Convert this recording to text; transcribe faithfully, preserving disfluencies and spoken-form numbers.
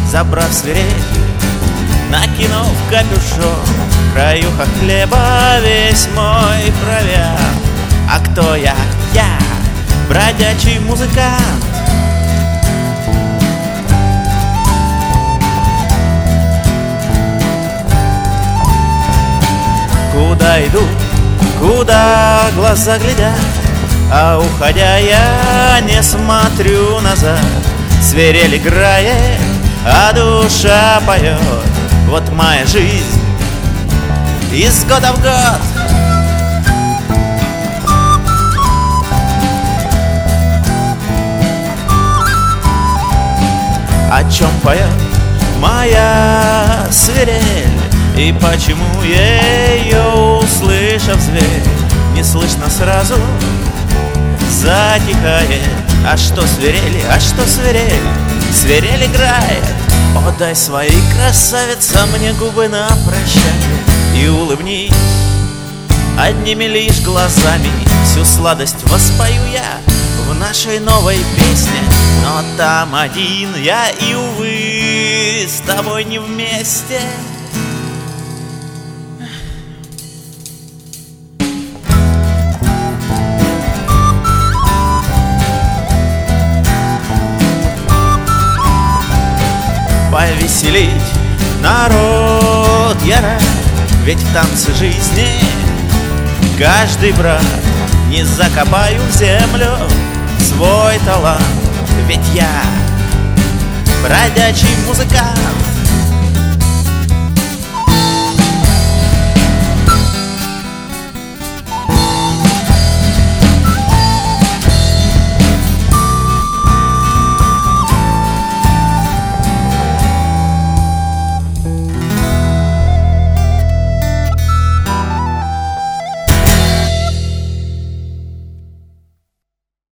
забрав свирель, накинув капюшон, краюха хлеба весь мой провиант. А кто я? Я бродячий музыкант. Куда иду, куда глаза глядят, а уходя я не смотрю назад. Свирель играет, а душа поет. Вот моя жизнь из года в год. О чем поет моя свирель? И почему ее, услышав зверь, не слышно сразу затихает? А что свирель, а что свирель? Свирель играет. Отдай своей красавице мне губы на прощание и улыбнись одними лишь глазами. Всю сладость воспою я в нашей новой песне, но там один я и, увы, с тобой не вместе. Повеселить народ я рад, ведь в танце жизни каждый брат. Не закопаю в землю свой талант, ведь я бродячий музыкант.